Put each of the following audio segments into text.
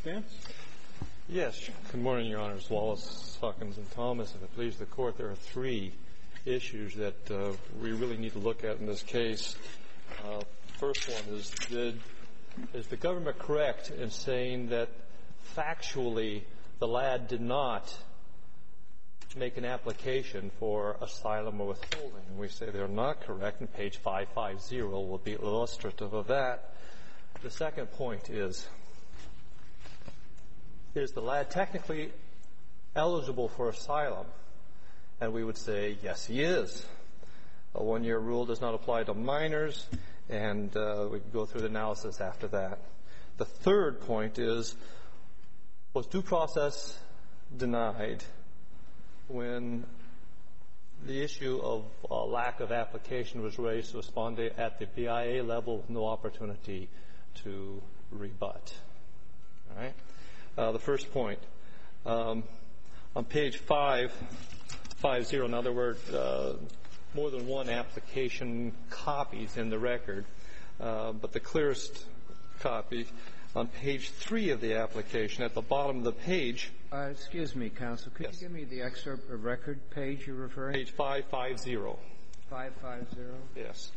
Spence? Yes. Good morning, Your Honors. Wallace, Hawkins, and Thomas. If it pleases the Court, there are three issues that we really need to look at in this case. First one is the government correct in saying that factually the lad did not make an application for asylum or withholding? And we say they're not correct, and page 550 will be illustrative of that. The second point is the lad technically eligible for asylum? And we would say, yes, he is. A one-year rule does not apply to minors, and we can go through the analysis after that. The third point is, was due process denied when the issue of lack of application was raised to respond at the BIA level with no opportunity to rebut? All right? The first point, on page 550, now there were more than one application copies in the record, but the clearest copy on page 3 of the application, at the bottom of the page. Excuse me, counsel. Could you give me the excerpt of record page you're referring to? Page 550. 550? Yes.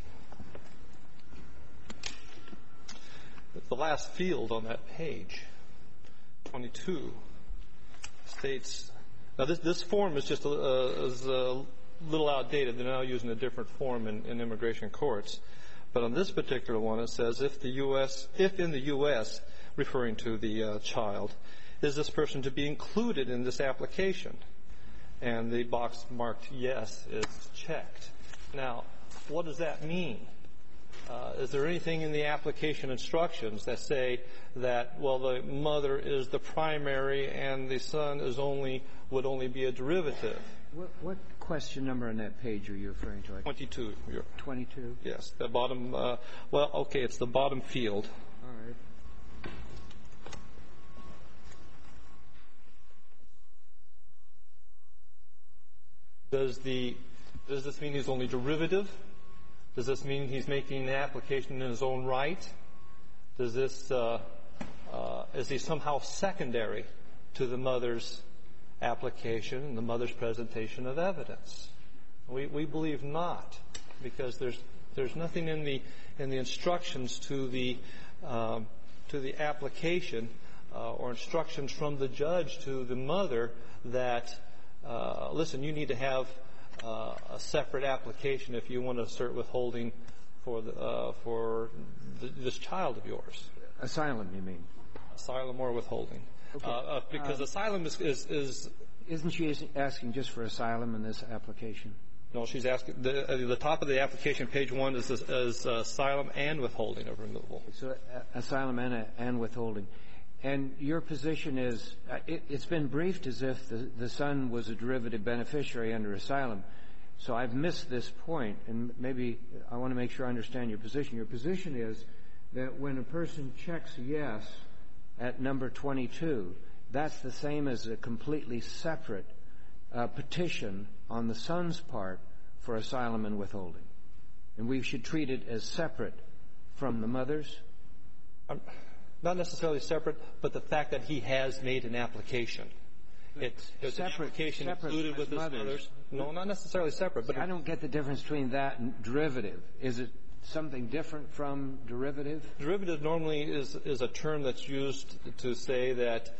The last field on that page, 22, states, now this form is just is a little outdated. They're now using a different form in immigration courts. But on this particular one, it says, if in the U.S., referring to the child, is this person to be included in this application? And the box marked yes is checked. Now, what does that mean? Is there anything in the application instructions that say that, well, the mother is the primary and the son would only be a derivative? What question number on that page are you referring to? 22. 22? Yes. The bottom, it's the bottom field. All right. Does this mean he's only derivative? Does this mean he's making the application in his own right? Does this, is he somehow secondary to the mother's application and the mother's presentation of evidence? We believe not, because there's nothing in the instructions to the application or instructions from the judge to the mother that, listen, you need to have a separate application if you want to assert withholding for this child of yours. Asylum, you mean? Asylum or withholding. Okay. Because asylum is... Isn't she asking just for asylum in this application? No, she's asking... The top of the application, page 1, is asylum and withholding of removal. So asylum and withholding. And your position is, it's been briefed as if the son was a derivative beneficiary under asylum. So I've missed this point, and maybe I want to make sure I understand your position. Your position is that when a person checks yes at number 22, that's the same as a completely separate petition on the son's part for asylum and withholding. And we should treat it as separate from the mother's? Not necessarily separate, but the fact that he has made an application. It's an application included with his mother's. No, not necessarily separate. But I don't get the difference between that and derivative. Is it something different from derivative? Derivative normally is a term that's used to say that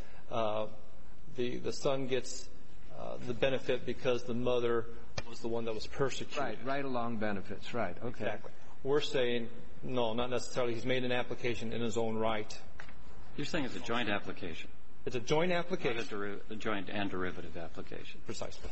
the son gets the benefit because the mother was the one that was persecuted. Right along benefits. Right. Okay. Exactly. We're saying, no, not necessarily. He's made an application in his own right. You're saying it's a joint application. It's a joint application. Not a joint and derivative application. Precisely.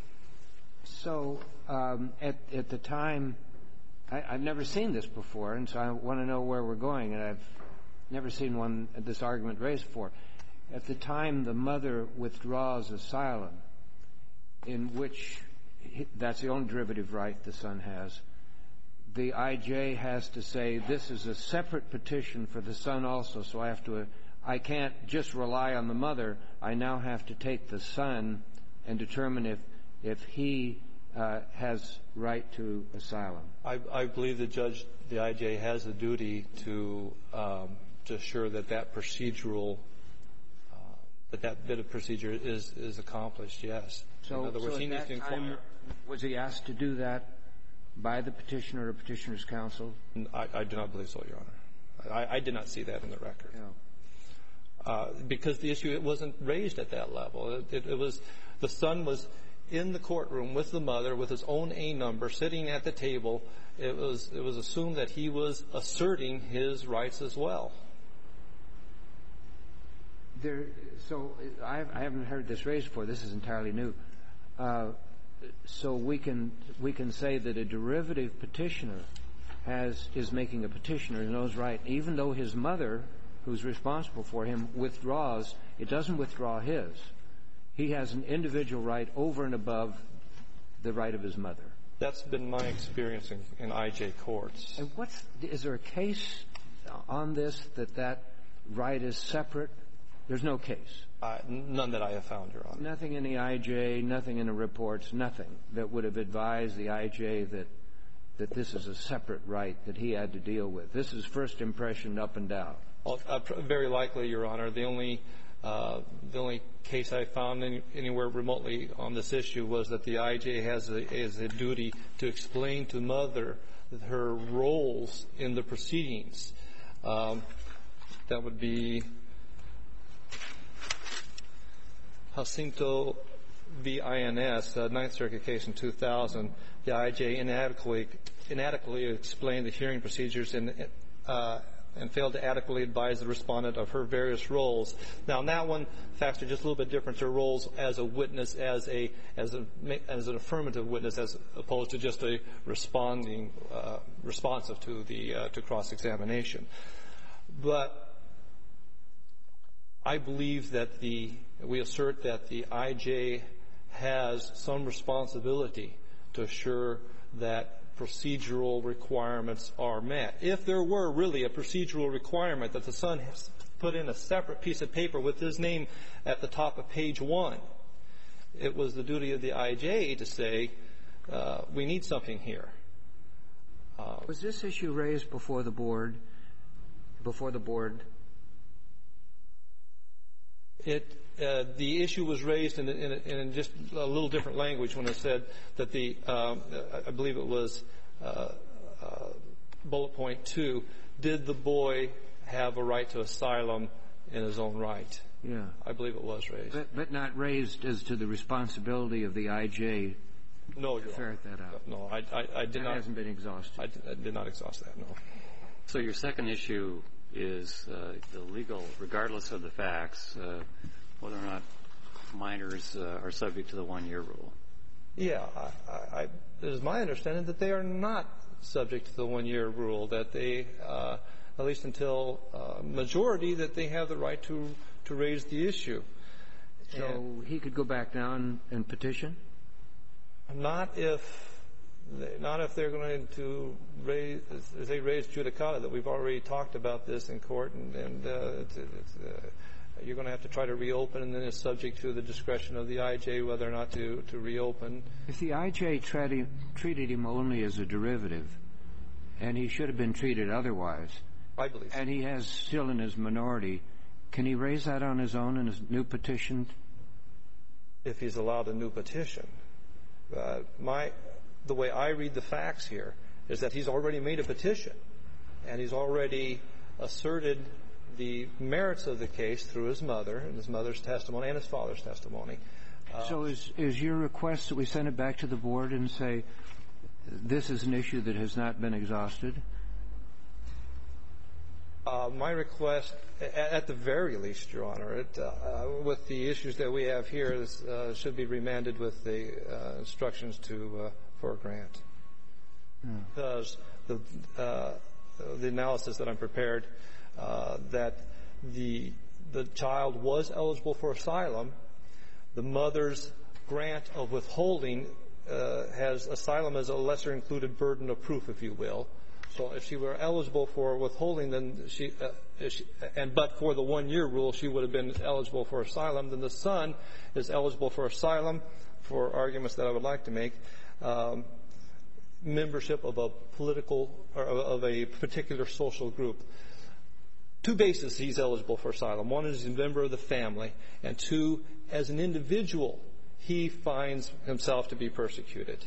So at the time, I've never seen this before, and so I want to know where we're going, and I've never seen this argument raised before. At the time the mother withdraws asylum, in which that's the only derivative right the son has, the IJ has to say this is a separate petition for the son also, so I can't just rely on the mother. I now have to take the son and determine if he has right to asylum. I believe the IJ has a duty to assure that procedural that bit of procedure is accomplished, yes. So, in other words, he needs at to that time, inquire. was he asked to do that by the petitioner or petitioner's counsel? I do not believe so, Your Honor. I did not see that in the record. Yeah. Because the issue, it wasn't raised at that level. It was, the son was in the courtroom with the mother with his own A number sitting at the table. It was assumed that he was asserting his rights as well. So I haven't heard this raised before. This is entirely new. So we can say that a derivative petitioner is making a petitioner in those right, even though his mother, who's responsible for him, withdraws. It doesn't withdraw his. He has an individual right over and above the right of his mother. That's been my experience in IJ courts. And is there a case on this that right is separate? There's no case. None that I have found, Your Honor. Nothing in the IJ, nothing in the reports, nothing that would have advised the IJ that this is a separate right that he had to deal with. This is first impression up and down. Well, very likely, Your Honor. The only case I found anywhere remotely on this issue was that the IJ has a duty to explain to mother her roles in the proceedings. That would be Jacinto v. INS, Ninth Circuit case in 2000. The IJ inadequately explained the hearing procedures and failed to adequately advise the respondent of her various roles. Now, in that one, facts are just a little bit different. Her roles as a witness, as an affirmative witness, as opposed to just a responsive to cross-examination. But I believe that we assert that the IJ has some responsibility to assure that procedural requirements are met. If there were really a procedural requirement that the son has put in a separate piece of paper with his name at the top of page 1, it was the duty of the IJ to say, we need something here. Was this issue raised before the board? The issue was raised in just a little different language when it said that I believe it was bullet point 2, did the boy have a right to asylum in his own right? Yeah. I believe it was raised. But not raised as to the responsibility of the IJ to ferret that out? No, I did not. That hasn't been exhausted? I did not exhaust that, no. So your second issue is the legal, regardless of the facts, whether or not minors are subject to the one-year rule. Yeah. It is my understanding that they are not subject to the one-year rule, that they, at least until majority, that they have the right to raise the issue. So he could go back down and petition? Not if they're going to raise judicata, that we've already talked about this in court, and you're going to have to try to reopen, and then it's subject to the discretion of the IJ whether or not to reopen. If the IJ treated him only as a derivative, and he should have been treated otherwise, I believe so. And he has still in his minority, can he raise that on his own in his new petition? If he's allowed a new petition. The way I read the facts here is that he's already made a petition, and he's already asserted the merits of the case through his mother and his mother's testimony and his father's testimony. So is your request that we send it back to the board and say this is an issue that has not been exhausted? My request, at the very least, Your Honor, with the issues that we have here, should be remanded with the instructions for a grant. Because the analysis that I'm prepared, that the child was eligible for asylum, the mother's grant of withholding has asylum as a lesser included burden of proof, if you will. So if she were eligible for withholding, then but for the one-year rule, she would have been eligible for asylum. Then the son is eligible for asylum, for arguments that I would like to make, membership of a political or of a particular social group. two bases he's eligible for asylum. One is as a member of the family, and two, as an individual, he finds himself to be persecuted.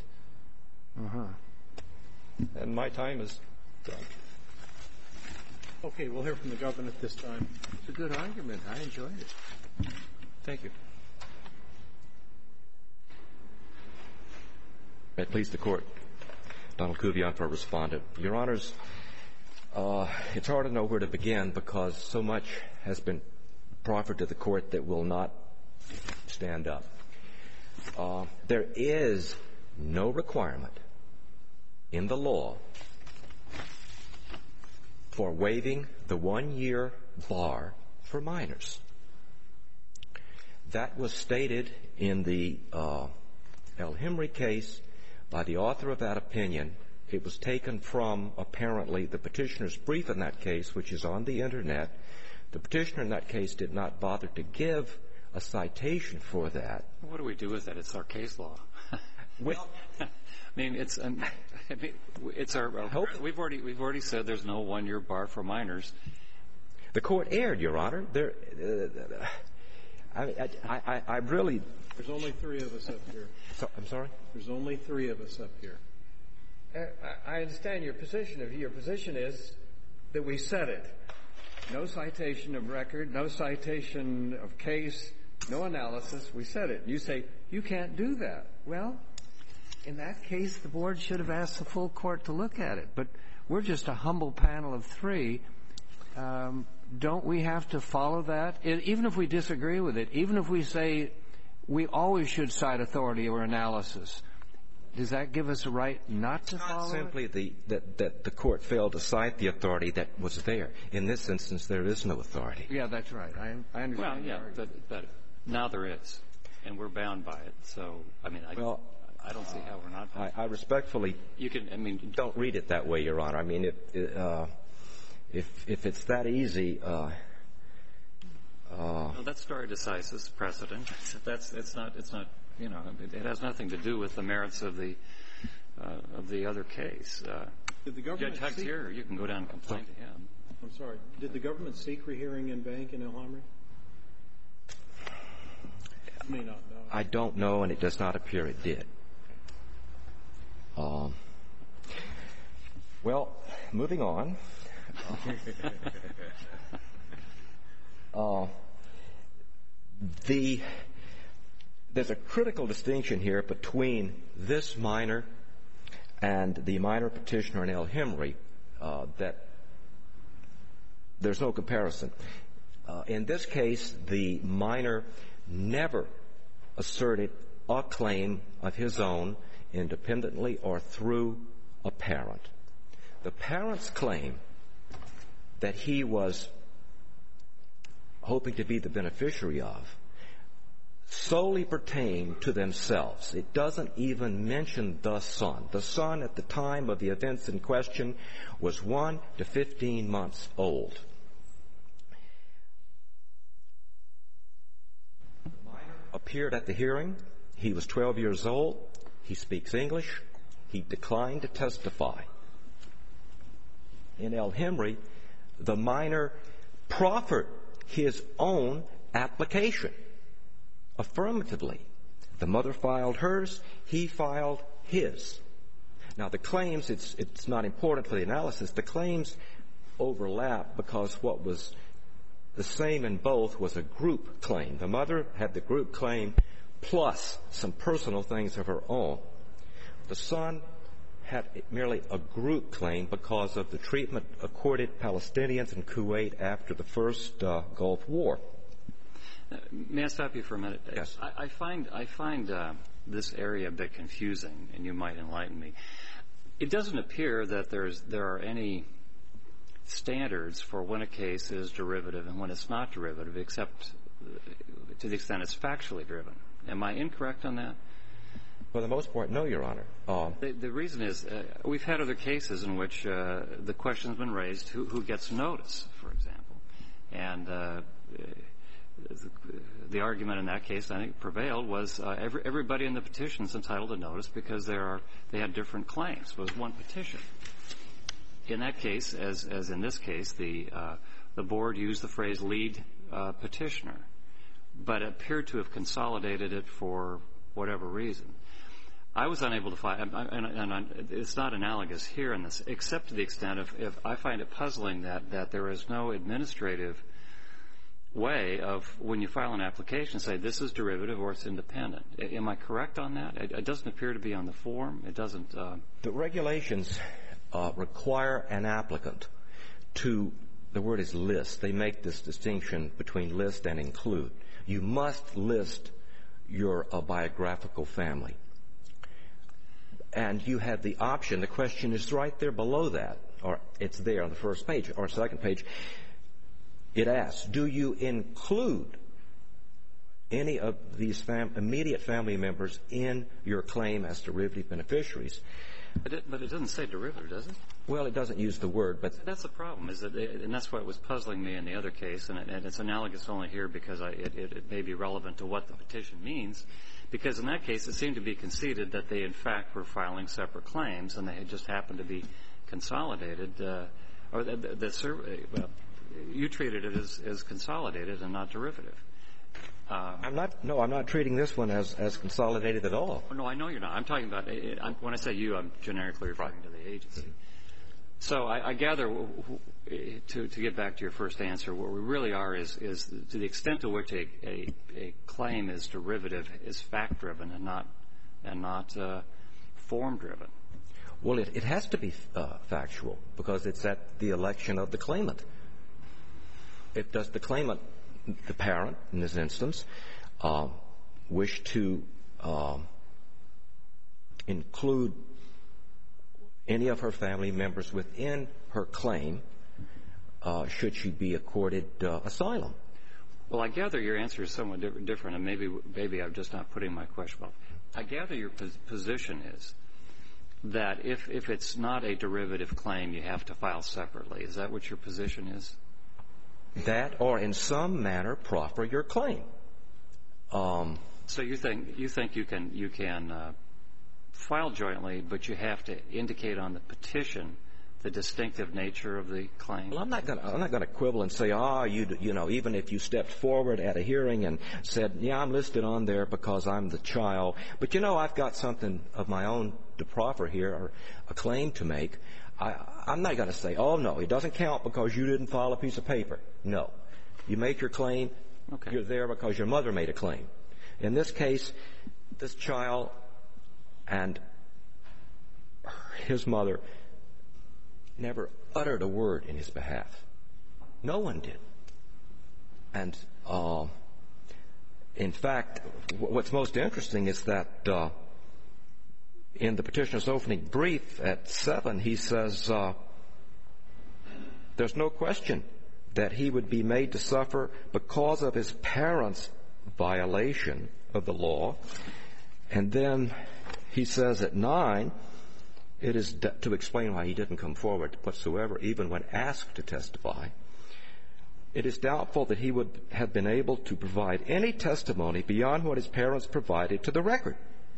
And my time is done. Okay, we'll hear from the government at this time. It's a good argument. I enjoyed it. Thank you. May it please the Court. Donald Kuvion for Respondent. Your Honors, it's hard to know where to begin because so much has been proffered to the Court that will not stand up. There is no requirement in the law for waiving the 1-year bar for minors. That was stated in the El-Hemry case by the author of that opinion. It was taken from, apparently, the petitioner's brief in that case, which is on the Internet. The petitioner in that case did not bother to give a citation for that. What do we do with that? It's our case law. Well, I mean, it's our we've already said there's no 1-year bar for minors. The Court erred, Your Honor. I really. There's only 3 of us up here. I'm sorry? There's only 3 of us up here. I understand your position. Your position is that we said it. No citation of record, no citation of case, no analysis. We said it. You say, you can't do that. Well, in that case, the Board should have asked the full Court to look at it. But we're just a humble panel of 3. Don't we have to follow that? Even if we disagree with it, even if we say we always should cite authority or analysis, does that give us a right not to follow it? Not simply that the Court failed to cite the authority that was there. In this instance, there is no authority. Yeah, that's right. I understand. Well, yeah, but now there is, and we're bound by it. So, I mean, I don't see how we're not bound. I respectfully don't read it that way, Your Honor. I mean, if it's that easy. Well, that's stare decisis precedent. It's not. You know, it has nothing to do with the merits of the other case. Did the government Judge Huck's here. You can go down and complain to him. I'm sorry. Did the government seek rehearing in Bank in El-Hemry? You may not know. I don't know, and it does not appear it did. Well, moving on. There's a critical distinction here between this minor and the minor petitioner in El-Hemry that there's no comparison. In this case, the minor never asserted a claim of his own independently or through a parent. The parent's claim that he was hoping to be the beneficiary of solely pertained to themselves. It doesn't even mention the son. The son at the time of the events in question was 1 to 15 months old. The minor appeared at the hearing. He was 12 years old. He speaks English. He declined to testify. In El-Hemry, the minor proffered his own application affirmatively. The mother filed hers. He filed his. Now, the claims, it's not important for the analysis. The claims overlap because what was the same in both was a group claim. The mother had the group claim plus some personal things of her own. The son had merely a group claim because of the treatment accorded Palestinians in Kuwait after the first Gulf War. May I stop you for a minute? Yes. I find this area a bit confusing, and you might enlighten me. It doesn't appear that there are any standards for when a case is derivative and when it's not derivative, except to the extent it's factually driven. Am I incorrect on that? For the most part, no, Your Honor. The reason is we've had other cases in which the question's been raised, who gets notice, for example. And the argument in that case, I think, prevailed was everybody in the petition is entitled to notice because they had different claims. It was one petition. In that case, as in this case, the the board used the phrase lead petitioner, but appeared to have consolidated it for whatever reason. I was unable to find, and it's not analogous here in this, except to the extent of, if I find it puzzling that there is no administrative way of, when you file an application, say this is derivative or it's independent. Am I correct on that? It doesn't appear to be on the form. It doesn't. The regulations require an applicant to, the word is list. They make this distinction between list and include. You must list your biographical family. And you have the option, the question is right there below that, or it's there on the first page or second page. It asks, do you include any of these immediate family members in your claim as derivative beneficiaries? But it doesn't say derivative, does it? Well, it doesn't use the word, but that's the problem, is that, and that's what was puzzling me in the other case, and it's analogous only here because it may be relevant to what the petition means, because in that case it seemed to be conceded that they in fact were filing separate claims and they had just happened to be consolidated, or the survey. Well, you treated it as consolidated and not derivative. I'm not treating this one as consolidated at all. No, I know you're not. I'm talking about, when I say you, I'm generically referring to the agency. So I gather, to get back to your first answer, what we really are is to the extent to which a claim is derivative is fact-driven and not form-driven. Well, it has to be factual because it's at the election of the claimant. If does the claimant, the parent in this instance, wish to include any of her family members within her claim, should she be accorded asylum? Well, I gather your answer is somewhat different, and maybe I'm just not putting my question well. I gather your position is that if it's not a derivative claim, you have to file separately. Is that what your position is? That, or in some manner, proffer your claim. So you think you can file jointly, but you have to indicate on the petition the distinctive nature of the claim? Well, I'm not going to quibble and say, you know, even if you stepped forward at a hearing and said, yeah, I'm listed on there because I'm the child, but you know, I've got something of my own to proffer here, or a claim to make. I'm not going to say, oh, no, it doesn't count because you didn't file a piece of paper. No. You make your claim. Okay. You're there because your mother made a claim. In this case, this child and his mother never uttered a word in his behalf. No one did. And in fact, what's most interesting is that in the petitioner's opening brief at 7, he says there's no question that he would be made to suffer because of his parents' violation of the law. And then he says at 9, it is to explain why he didn't come forward whatsoever, even when asked to testify. It is doubtful that he would have been able to provide any testimony beyond what his parents provided to the record.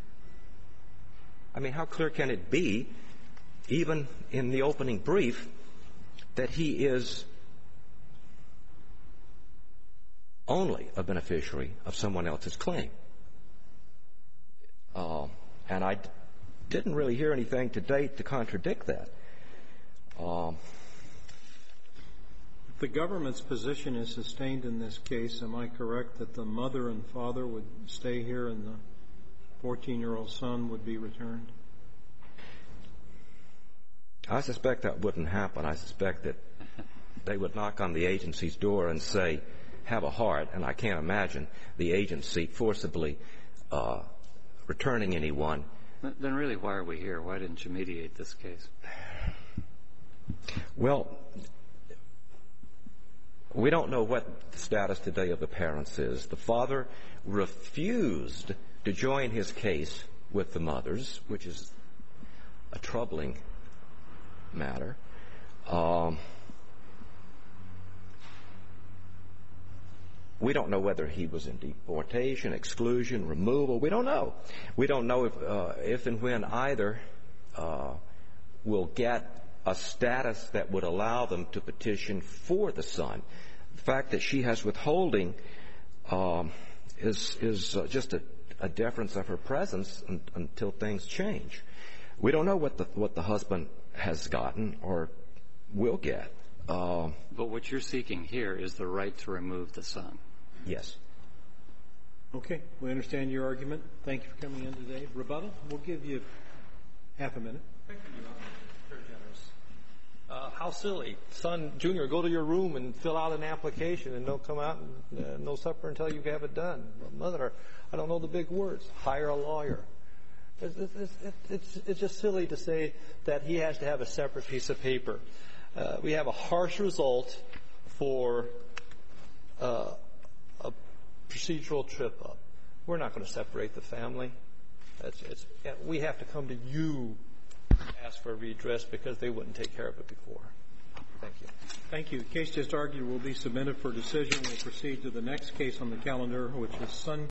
I mean, how clear can it be, even in the opening brief, that he is only a beneficiary of someone else's claim? And I didn't really hear anything to date to contradict that. The government's position is sustained in this case. Am I correct that the mother and father would stay here and the 14-year-old son would be returned? I suspect that wouldn't happen. I suspect that they would knock on the agency's door and say, have a heart, and I can't imagine the agency forcibly returning anyone. Then really, why are we here? Why didn't you mediate this case? Well, we don't know what the status today of the parents is. The father refused to join his case with the mothers, which is a troubling matter. We don't know whether he was in deportation, exclusion, removal. We don't know. We don't know if and when either will get a status that would allow them to petition for the son. The fact that she has withholding is just a deference of her presence until things change. We don't know what the husband has gotten or will get. But what you're seeking here is the right to remove the son. Yes. Okay. We understand your argument. Thank you for coming in today. Rebuttal? We'll give you half a minute. Thank you, Your Honor. Very generous. How silly. Son, Junior, go to your room and fill out an application and don't come out and no supper until you have it done. Mother, I don't know the big words. Hire a lawyer. It's just silly to say that he has to have a separate piece of paper. We have a harsh result for a procedural trip-up. We're not going to separate the family. We have to come to you and ask for a redress because they wouldn't take care of it before. Thank you. Thank you. The case just argued will be submitted for decision. We'll proceed to the next case on the calendar, which is Sun